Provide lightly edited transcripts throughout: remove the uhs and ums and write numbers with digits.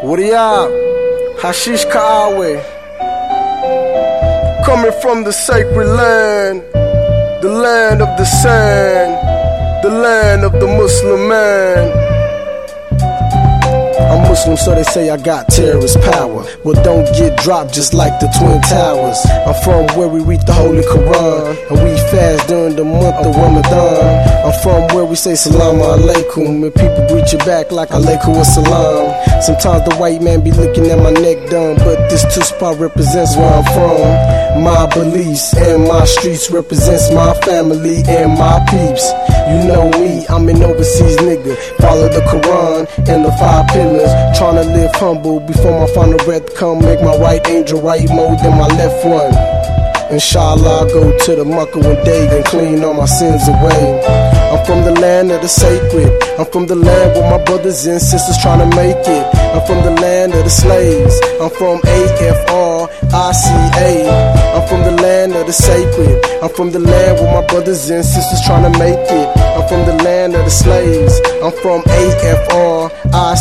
Wadiab, Hashish Kaawe, coming from the sacred land, the land of the sand, the land of the Muslim man. I'm Muslim, so they say I got terrorist power. Well, don't get dropped just like the Twin Towers. I'm from where we read the Holy Quran, and we fast during the month of Ramadan. I'm from where we say Salaam Alaikum, and people greet you back like Alaikum Wassalam. Sometimes the white man be looking at my neck dumb, but this two-spot represents where I'm from. My beliefs and my streets represents my family and my peeps. You know me, I'm an overseas nigga. Follow the Quran and the 5 pillars. Tryna live humble before my final breath come. Make my right angel right more than my left one. Inshallah, I'll go to the Makkah one day and clean all my sins away. I'm from the land of the sacred. I'm from the land where my brothers and sisters tryna make it. I'm from the land of the slaves. I'm from AFRICA. I'm from the land of the sacred. I'm from the land where my brothers and sisters tryna make it. I'm from the land of the slaves. I'm from AFRICA.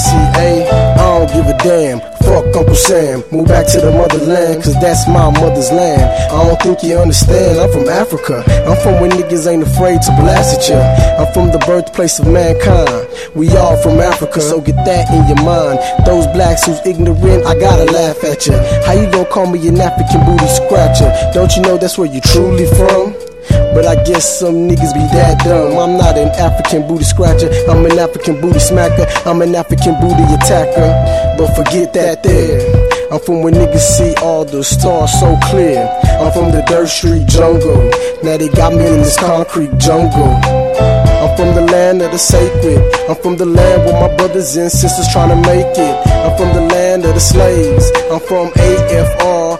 I don't give a damn. Fuck Uncle Sam. Move back to the motherland, cause that's my mother's land. I don't think you understand. I'm from Africa. I'm from where niggas ain't afraid to blast at ya. I'm from the birthplace of mankind. We all from Africa, so get that in your mind. Those blacks who's ignorant, I gotta laugh at ya. How you gon' call me an African booty scratcher? Don't you know that's where you truly from? But I guess some niggas be that dumb. I'm not an African booty scratcher, I'm an African booty smacker, I'm an African booty attacker. But forget that there, I'm from where niggas see all the stars so clear. I'm from the dirt street jungle, now they got me in this concrete jungle. I'm from the land of the sacred. I'm from the land where my brothers and sisters tryna make it. I'm from the land of the slaves. I'm from AFRICA.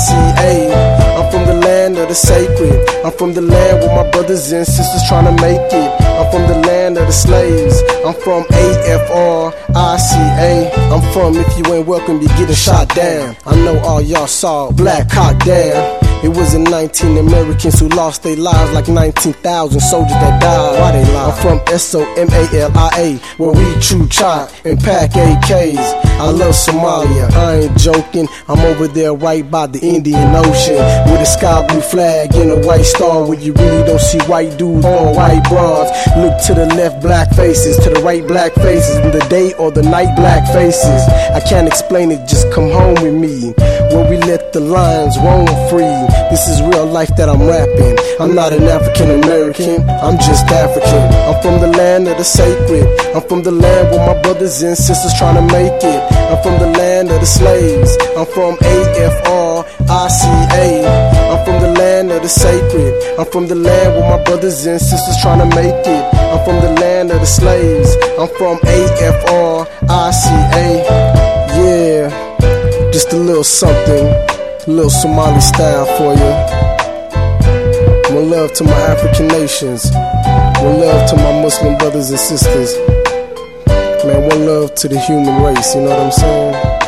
I'm from the land of the sacred. I'm from the land where my brothers and sisters tryna make it. I'm from the land of the slaves. I'm from AFRICA. I'm from, if you ain't welcome, you getting shot down. I know all y'all saw Black Hawk Down. It was 19 Americans who lost their lives, like 19,000 soldiers that died. Why they lie? I'm from Somalia, where we chew chop and pack AKs. I love Somalia, I ain't joking. I'm over there right by the Indian Ocean, with a sky blue flag and a white star, where you really don't see white dudes or white broads. Look to the left, black faces, to the right, black faces, in the day or the night, black faces. I can't explain it, just come home with me, where we let the lions roam free. This is real life that I'm rapping. I'm not an African American, I'm just African. I'm from the land of the sacred. I'm from the land where my brothers and sisters tryna make it. I'm from the land of the slaves. I'm from AFRICA. I'm from the land of the sacred. I'm from the land where my brothers and sisters tryna make it. I'm from the land of the slaves. I'm from AFRICA. Yeah, just a little something, a little Somali style for you. One love to my African nations. One love to my Muslim brothers and sisters. Man, one love to the human race, you know what I'm saying?